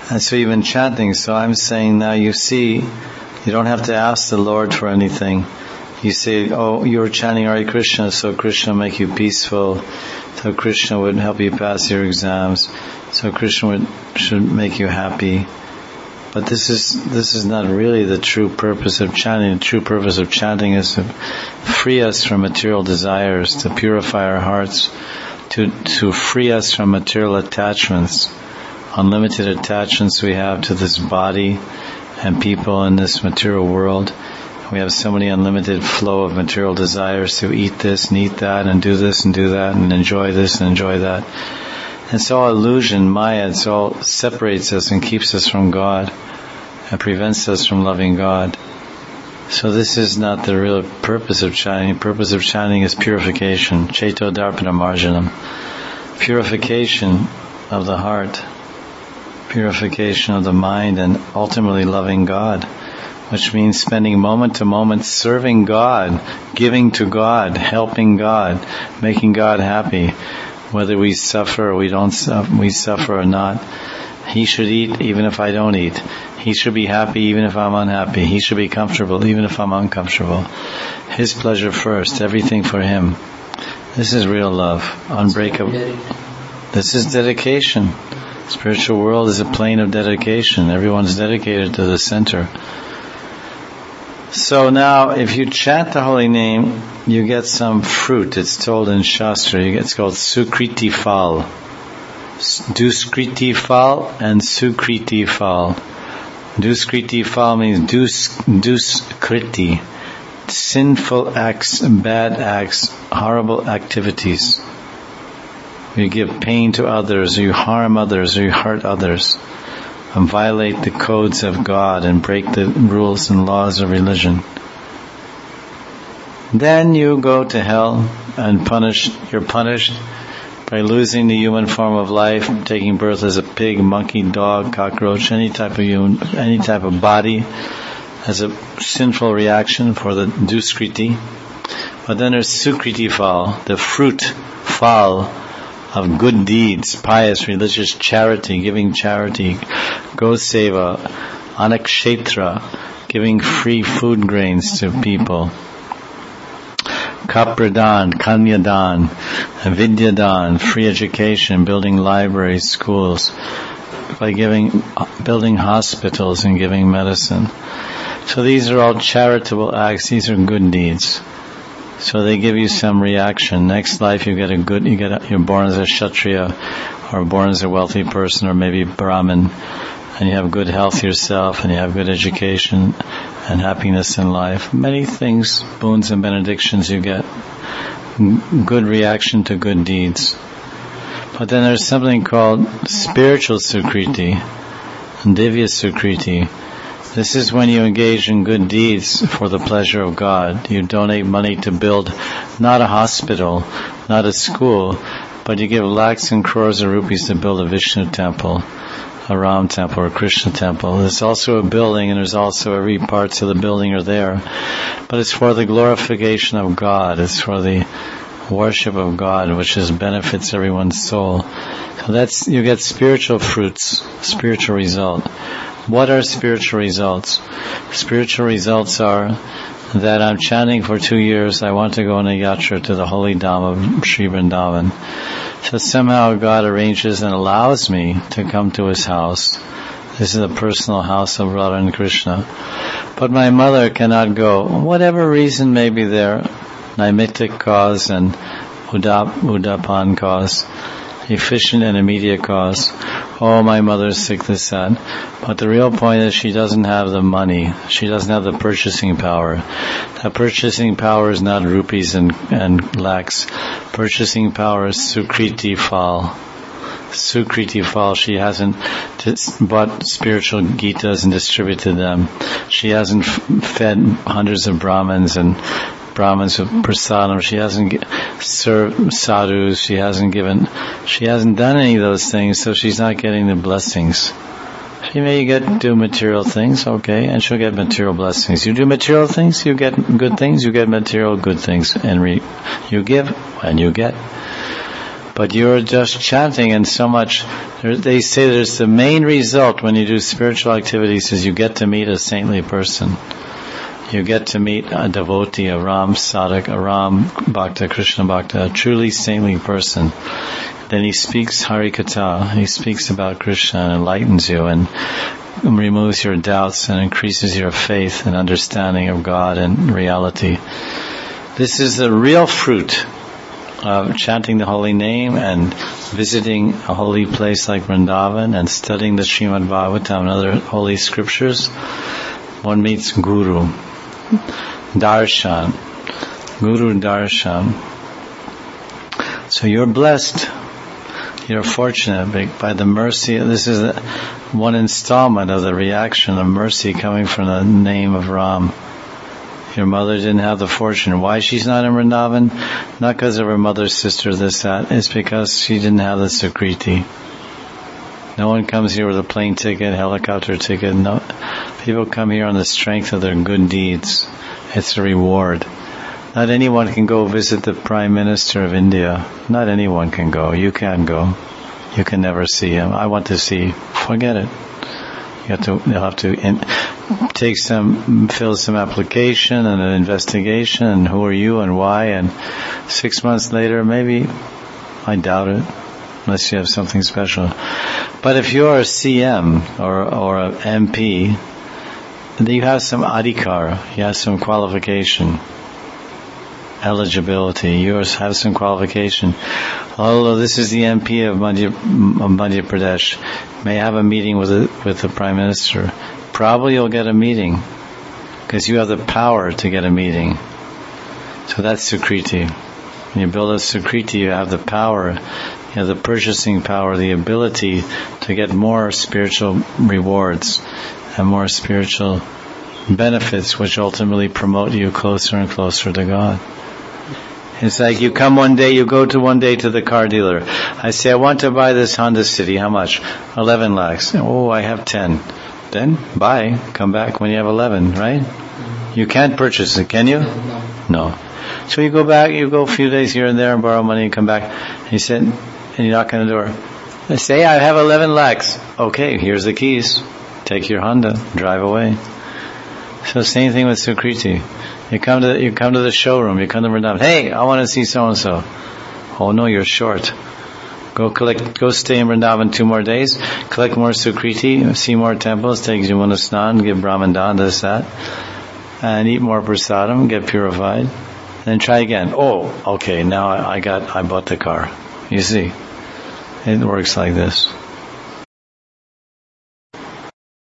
And so you've been chanting. So I'm saying now you see, you don't have to ask the Lord for anything. You say, oh, you're chanting Hare Krishna, so Krishna will make you peaceful. So Krishna would help you pass your exams. So Krishna should make you happy. But this is not really the true purpose of chanting. The true purpose of chanting is to free us from material desires, to purify our hearts, to free us from material attachments, unlimited attachments we have to this body and people in this material world. We have so many unlimited flow of material desires to eat this and eat that and do this and do that and enjoy this and enjoy that. It's all illusion, Maya. It all separates us and keeps us from God and prevents us from loving God. So this is not the real purpose of chanting. The purpose of chanting is purification. Cheto Darpana Marjanam. Purification of the heart. Purification of the mind, and ultimately loving God. Which means spending moment to moment serving God, giving to God, helping God, making God happy. Whether we suffer or we suffer or not. He should eat even if I don't eat. He should be happy even if I'm unhappy. He should be comfortable even if I'm uncomfortable. His pleasure first, everything for Him. This is real love, unbreakable. This is dedication. Spiritual world is a plane of dedication. Everyone's dedicated to the center. So now, if you chant the holy name, you get some fruit. It's told in Shastra. It's called Sukriti Phal. Duskriti Phal and Sukriti Phal. Duskriti Phal means duskriti. Sinful acts, bad acts, horrible activities. You give pain to others, or you harm others, or you hurt others. And violate the codes of God and break the rules and laws of religion. Then you go to hell and you're punished by losing the human form of life, taking birth as a pig, monkey, dog, cockroach, any type of body as a sinful reaction for the duskriti. But then there's sukriti phal, the fruit phal of good deeds, pious, religious charity, giving charity, Goseva, Anakshetra, giving free food grains to people, Kapradan, Kanyadan, Vidyadan, free education, building libraries, schools, by building hospitals and giving medicine. So these are all charitable acts, these are good deeds. So they give you some reaction. Next life you're born as a Kshatriya, or born as a wealthy person, or maybe Brahmin, and you have good health yourself, and you have good education, and happiness in life. Many things, boons and benedictions you get. Good reaction to good deeds. But then there's something called spiritual Sukriti, and Divya Sukriti. This is when you engage in good deeds for the pleasure of God. You donate money to build not a hospital, not a school, but you give lakhs and crores of rupees to build a Vishnu temple, a Ram temple, or a Krishna temple. There's also a building, and there's also every parts of the building are there. But it's for the glorification of God. It's for the worship of God, which benefits everyone's soul. So you get spiritual fruits, spiritual result. What are spiritual results? Spiritual results are that I'm chanting for 2 years. I want to go on a yatra to the holy Dham of Sri Vrindavan. So somehow God arranges and allows me to come to His house. This is the personal house of Radha and Krishna. But my mother cannot go. Whatever reason may be there, naimittic cause and udapan cause, efficient and immediate cause. Oh, my mother's sick, this, that. But the real point is she doesn't have the money. She doesn't have the purchasing power. That purchasing power is not rupees and lakhs. Purchasing power is Sukriti Phal. Sukriti Phal. She hasn't bought spiritual Gitas and distributed them. She hasn't fed hundreds of Brahmins with prasadam. She hasn't served sadhus. She hasn't done any of those things, so she's not getting the blessings. She may do material things, okay, and she'll get material blessings. You do material things, you get good things, you get material good things, and you give and you get. But you're just chanting, and so much, they say there's the main result when you do spiritual activities is you get to meet a saintly person. You get to meet a devotee, a Ram Sadhak, a Ram Bhakta, Krishna Bhakta, a truly saintly person. Then he speaks Harikatha, he speaks about Krishna and enlightens you and removes your doubts and increases your faith and understanding of God and reality. This is the real fruit of chanting the holy name and visiting a holy place like Vrindavan and studying the Srimad Bhagavatam and other holy scriptures. One meets Guru, Darshan, Guru Darshan. So you're blessed. You're fortunate by the mercy. This is one installment of the reaction of mercy coming from the name of Ram. Your mother didn't have the fortune. Why she's not in Vrindavan? Not because of her mother's sister, this, that. It's because she didn't have the Sukriti. No one comes here with a plane ticket, helicopter ticket. No, people come here on the strength of their good deeds. It's a reward. Not anyone can go visit the Prime Minister of India. Not anyone can go. You can't go. You can never see him. I want to see. Forget it. You'll have to fill some application and an investigation, and who are you and why, and 6 months later, maybe, I doubt it, unless you have something special. But if you're a CM or an MP, then you have some adhikar, you have some qualification, eligibility, you have some qualification. Although this is the MP of Madhya Pradesh, may have a meeting with the Prime Minister. Probably you'll get a meeting, because you have the power to get a meeting. So that's Sukriti. When you build a Sukriti, you have the power, you have the purchasing power, the ability to get more spiritual rewards and more spiritual benefits, which ultimately promote you closer and closer to God. It's like you come one day, you go to one day to the car dealer. I say, I want to buy this Honda City. How much? 11 lakhs. Oh, I have 10. Then buy. Come back when you have 11, right? You can't purchase it, can you? No. So you go back, you go a few days here and there and borrow money and come back. And you sit and you knock on the door. I say, I have 11 lakhs. Okay, here's the keys. Take your Honda, drive away. So same thing with Sukriti. You come to the showroom, you come to Vrindavan. Hey, I want to see so and so. Oh no, you're short. Go stay in Vrindavan 2 more days, collect more Sukriti, see more temples, take Jamuna Snan, give Brahman Dan, this, that, and eat more prasadam, get purified. Then try again. Oh, okay, now I bought the car. You see, it works like this.